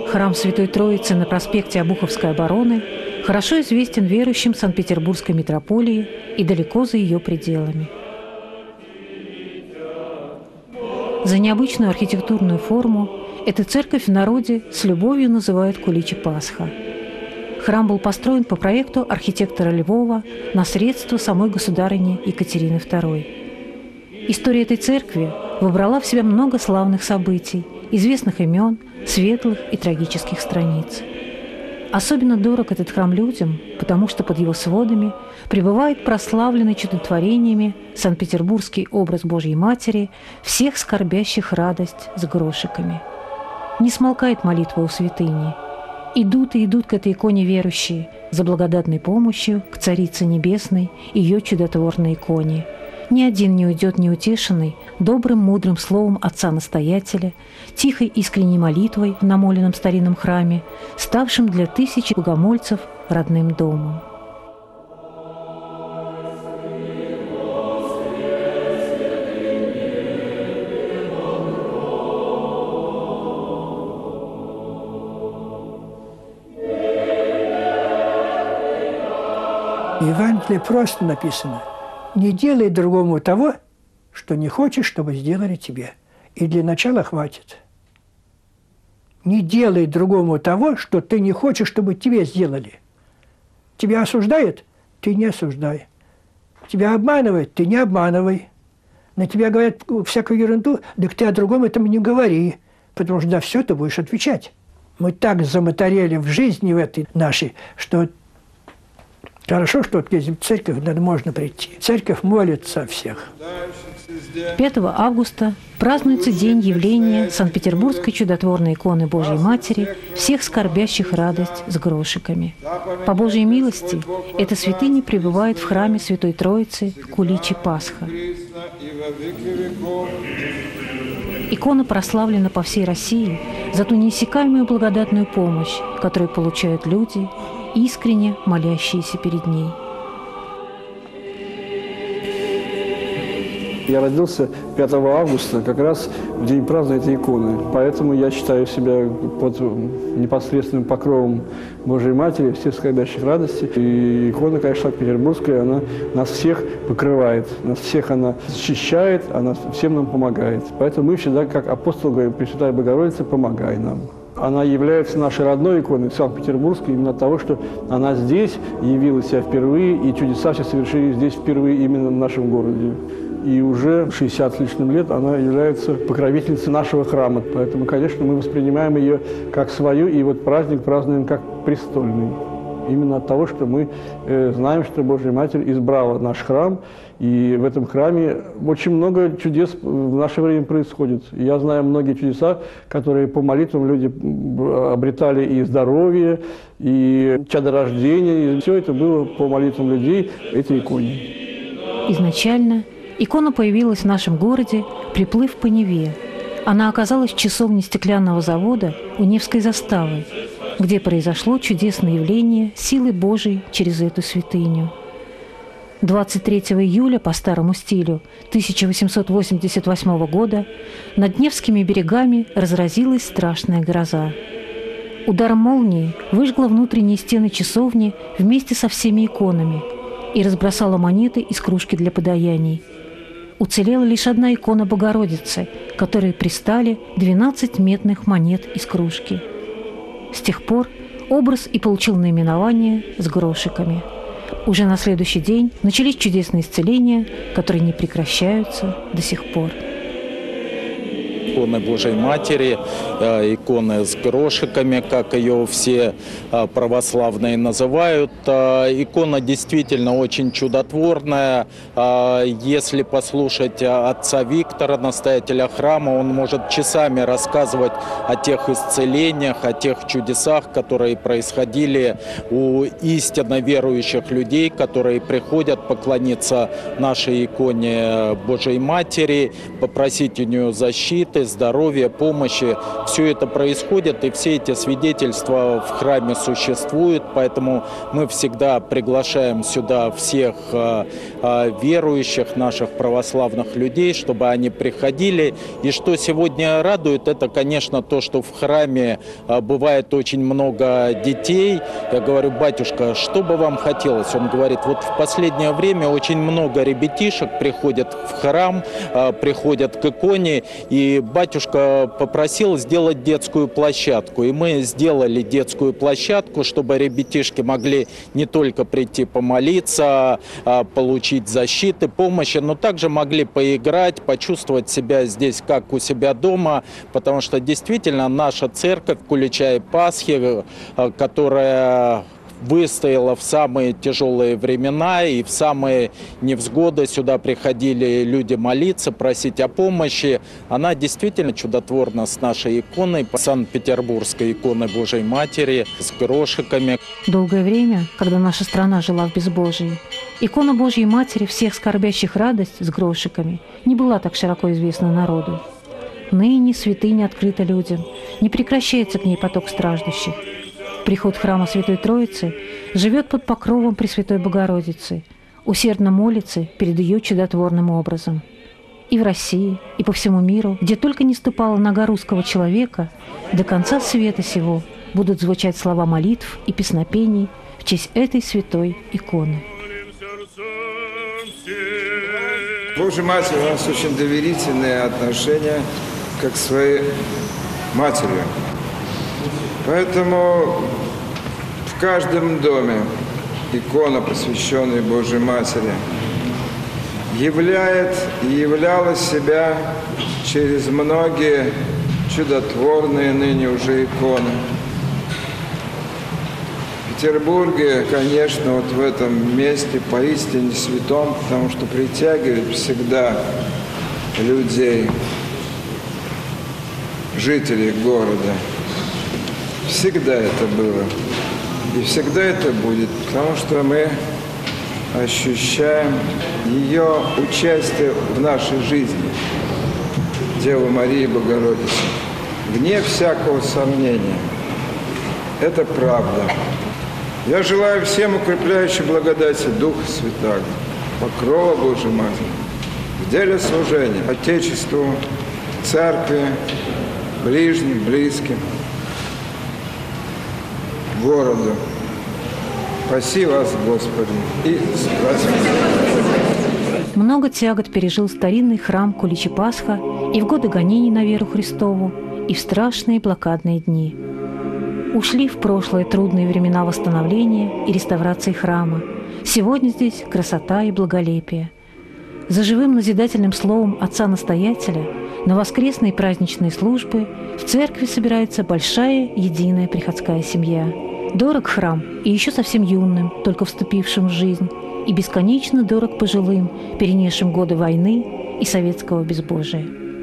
Храм Святой Троицы на проспекте Обуховской обороны хорошо известен верующим Санкт-Петербургской митрополии и далеко за ее пределами. За необычную архитектурную форму эту церковь в народе с любовью называют Куличи Пасха. Храм был построен по проекту архитектора Львова на средства самой государыни Екатерины II. История этой церкви вобрала в себя много славных событий, известных имен, светлых и трагических страниц. Особенно дорог этот храм людям, потому что под его сводами пребывает прославленный чудотворениями санкт-петербургский образ Божьей Матери, всех скорбящих радость с грошиками. Не смолкает молитва у святыни. Идут и идут к этой иконе верующие за благодатной помощью к Царице Небесной, ее чудотворной иконе. Ни один не уйдет неутешенный добрым, мудрым словом Отца-Настоятеля, тихой искренней молитвой в намоленном старинном храме, ставшим для тысяч богомольцев родным домом. В Евангелии просто написано: «Не делай другому того, что не хочешь, чтобы сделали тебе». И для начала хватит. Не делай другому того, что ты не хочешь, чтобы тебе сделали. Тебя осуждают? Ты не осуждай. Тебя обманывают? Ты не обманывай. На тебя говорят всякую ерунду, так ты о другом этом не говори, потому что за все ты будешь отвечать. Мы так замоторели в жизни в этой нашей, что хорошо, что вот в церковь можно прийти. Церковь молится о всех. 5 августа празднуется день явления Санкт-Петербургской чудотворной иконы Божьей Матери, всех скорбящих радость с грошиками. По Божьей милости эта святыня пребывает в храме Святой Троицы Куличи Пасха. Икона прославлена по всей России за ту неиссякаемую благодатную помощь, которую получают люди, искренне молящиеся перед ней. Я родился 5 августа, как раз в день празднования этой иконы. Поэтому я считаю себя под непосредственным покровом Божьей Матери, всех скорбящих радости. И икона, конечно, Санкт-Петербургская, она нас всех покрывает, нас всех она защищает, она всем нам помогает. Поэтому мы всегда, как апостол, говорим: Пресвятая Богородица, помогай нам. Она является нашей родной иконой, Санкт-Петербургской, именно от того, что она здесь явила себя впервые, и чудеса все совершились здесь впервые именно в нашем городе. И уже 60 с лишним лет она является покровительницей нашего храма. Поэтому, конечно, мы воспринимаем ее как свою, и вот праздник празднуем как престольный. Именно от того, что мы знаем, что Божья Матерь избрала наш храм, и в этом храме очень много чудес в наше время происходит. Я знаю многие чудеса, которые по молитвам люди обретали и здоровье, и чадорождение, и все это было по молитвам людей этой иконе. Изначально икона появилась в нашем городе, приплыв по Неве. Она оказалась в часовне стеклянного завода у Невской заставы, где произошло чудесное явление силы Божией через эту святыню. 23 июля по старому стилю 1888 года над Невскими берегами разразилась страшная гроза. Ударом молнии выжгла внутренние стены часовни вместе со всеми иконами и разбросала монеты из кружки для подаяний. Уцелела лишь одна икона Богородицы, которой пристали 12 медных монет из кружки. С тех пор образ и получил наименование с грошиками. Уже на следующий день начались чудесные исцеления, которые не прекращаются до сих пор. Иконы Божьей Матери, иконы с грошиками, как ее все православные называют. Икона действительно очень чудотворная. Если послушать отца Виктора, настоятеля храма, он может часами рассказывать о тех исцелениях, о тех чудесах, которые происходили у истинно верующих людей, которые приходят поклониться нашей иконе Божьей Матери, попросить у нее защиты, заботы, здоровья, помощи. Все это происходит, и все эти свидетельства в храме существуют, поэтому мы всегда приглашаем сюда всех верующих, наших православных людей, чтобы они приходили. И что сегодня радует, это, конечно, то, что в храме бывает очень много детей. Я говорю: батюшка, что бы вам хотелось? Он говорит: вот в последнее время очень много ребятишек приходят в храм, приходят к иконе, и батюшка попросил сделать детскую площадку. И мы сделали детскую площадку, чтобы ребятишки могли не только прийти помолиться, получить защиты, помощи, но также могли поиграть, почувствовать себя здесь как у себя дома, потому что действительно наша церковь Кулича-Пасхи, которая выстояла в самые тяжелые времена и в самые невзгоды. Сюда приходили люди молиться, просить о помощи. Она действительно чудотворна с нашей иконой, Санкт-Петербургской иконой Божией Матери, с грошиками. Долгое время, когда наша страна жила в безбожии, икона Божьей Матери всех скорбящих радость с грошиками не была так широко известна народу. Ныне святыня открыта людям, не прекращается к ней поток страждущих. Приход храма Святой Троицы живет под покровом Пресвятой Богородицы, усердно молится перед ее чудотворным образом. И в России, и по всему миру, где только не ступала нога русского человека, до конца света сего будут звучать слова молитв и песнопений в честь этой святой иконы. Божья Матерь у нас очень доверительные отношения, как с своей матерью. Поэтому в каждом доме икона, посвященная Божьей Матери, являет и являла себя через многие чудотворные ныне уже иконы. В Петербурге, конечно, вот в этом месте поистине святом, потому что притягивает всегда людей, жителей города. Всегда это было. И всегда это будет, потому что мы ощущаем ее участие в нашей жизни, Девы Марии Богородицы, вне всякого сомнения. Это правда. Я желаю всем укрепляющей благодати Духа Святаго, покрова Божьей Матери, в деле служения Отечеству, Церкви, ближним, близким, городу. Спаси вас, Господи, и спаси. Много тягот пережил старинный храм Кулича-Пасха и в годы гонений на веру Христову, и в страшные блокадные дни. Ушли в прошлое трудные времена восстановления и реставрации храма. Сегодня здесь красота и благолепие. За живым назидательным словом отца-настоятеля на воскресные праздничные службы в церкви собирается большая единая приходская семья. Дорог храм и еще совсем юным, только вступившим в жизнь, и бесконечно дорог пожилым, перенесшим годы войны и советского безбожия.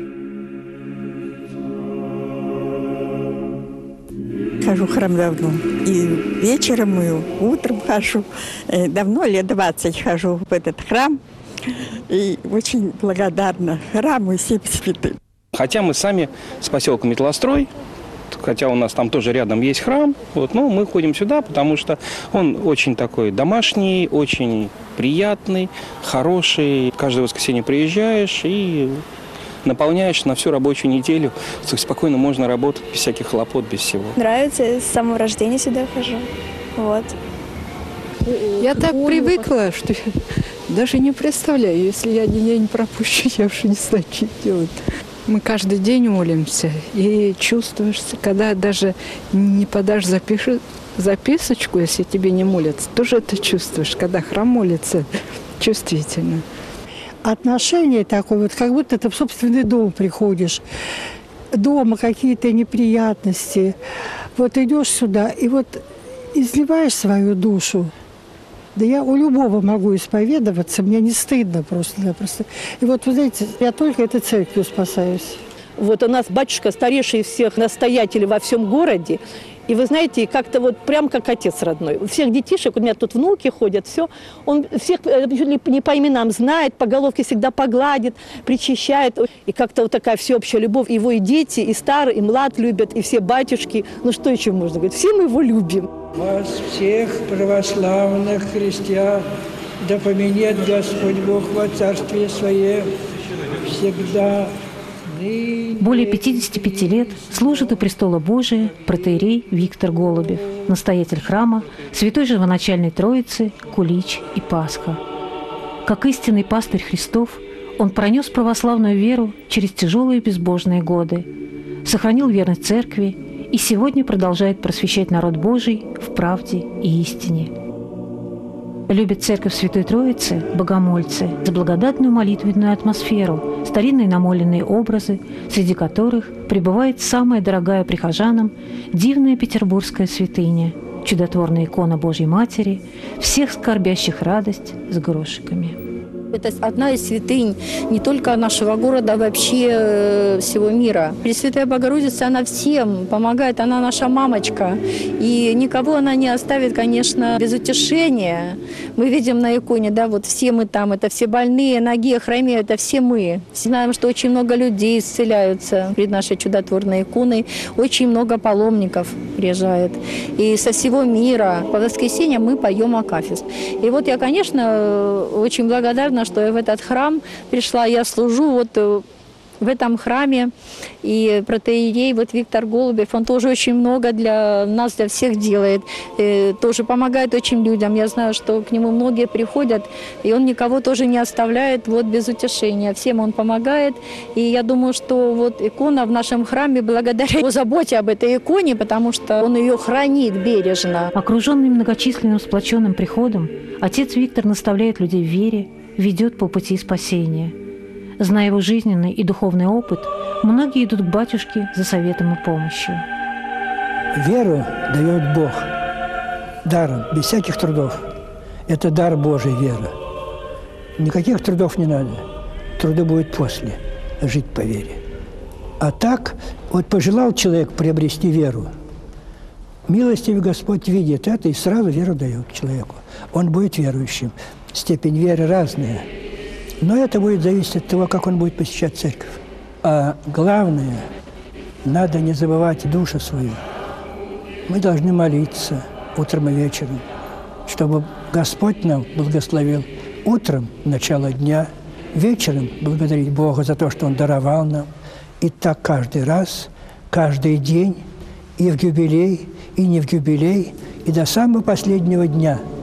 Хожу в храм давно. И вечером, и утром хожу. Давно, лет 20 хожу в этот храм. И очень благодарна храму и всем святым. Хотя мы сами с поселка Металлострой, хотя у нас там тоже рядом есть храм, но мы ходим сюда, потому что он очень такой домашний, очень приятный, хороший. Каждое воскресенье приезжаешь и наполняешь на всю рабочую неделю. Спокойно можно работать без всяких хлопот, без всего. Нравится, с самого рождения сюда хожу. Вот. Я так привыкла, что я даже не представляю, если я день пропущу, я уже не знаю, что делать. Мы каждый день молимся, и чувствуешь, когда даже не подашь записочку, если тебе не молятся, тоже это чувствуешь, когда храм молится, чувствительно. Отношение такое, вот как будто ты в собственный дом приходишь. Дома какие-то неприятности. Вот идешь сюда и вот изливаешь свою душу. Да я у любого могу исповедоваться, мне не стыдно просто-напросто. И вот, вы знаете, я только этой церковью спасаюсь. Вот у нас батюшка старейший всех настоятелей во всем городе, И вы знаете, как-то вот прям как отец родной. У всех детишек, у меня тут внуки ходят, все, он всех не по именам знает, по головке всегда погладит, причащает. И как-то вот такая всеобщая любовь. Его и дети, и старые, и млад любят, и все батюшки. Ну что еще можно говорить? Все мы его любим. Вас всех, православных христиан, да поменяет Господь Бог во Царствие Свое всегда. Более 55 лет служит у престола Божия протоиерей Виктор Голубев, настоятель храма Святой Живоначальной Троицы, Кулич и Пасха. Как истинный пастырь Христов, он пронес православную веру через тяжелые безбожные годы, сохранил верность церкви и сегодня продолжает просвещать народ Божий в правде и истине. Любит церковь Святой Троицы богомольцы за благодатную молитвенную атмосферу, старинные намоленные образы, среди которых пребывает самая дорогая прихожанам дивная петербургская святыня, чудотворная икона Божьей Матери, всех скорбящих радость с грошиками. Это одна из святынь не только нашего города, а вообще всего мира. Пресвятая Богородица, она всем помогает, она наша мамочка. И никого она не оставит, конечно, без утешения. Мы видим на иконе, да, вот все мы там, это все больные, ноги, хромеют, это все мы. Знаем, что очень много людей исцеляются перед нашей чудотворной иконой. Очень много паломников приезжает. И со всего мира по воскресеньям мы поем акафист. И вот я, конечно, очень благодарна, что я в этот храм пришла, я служу вот в этом храме, и протоиерей вот Виктор Голубев, он тоже очень много для нас, для всех делает, тоже помогает очень людям. Я знаю, что к нему многие приходят, и он никого тоже не оставляет вот без утешения. Всем он помогает, и я думаю, что вот икона в нашем храме благодаря его заботе об этой иконе, потому что он ее хранит бережно. Окруженный многочисленным сплоченным приходом, отец Виктор наставляет людей в вере, ведет по пути спасения. Зная его жизненный и духовный опыт, многие идут к батюшке за советом и помощью. Веру дает Бог даром, без всяких трудов. Это дар Божий, вера. Никаких трудов не надо. Труды будут после, жить по вере. А так, вот пожелал человек приобрести веру, милостивый Господь видит это и сразу веру дает человеку. Он будет верующим. Степень веры разная. Но это будет зависеть от того, как он будет посещать церковь. А главное, надо не забывать душу свою. Мы должны молиться утром и вечером, чтобы Господь нам благословил утром начало дня, вечером благодарить Бога за то, что Он даровал нам. И так каждый раз, каждый день, и в юбилей, и не в юбилей, и до самого последнего дня –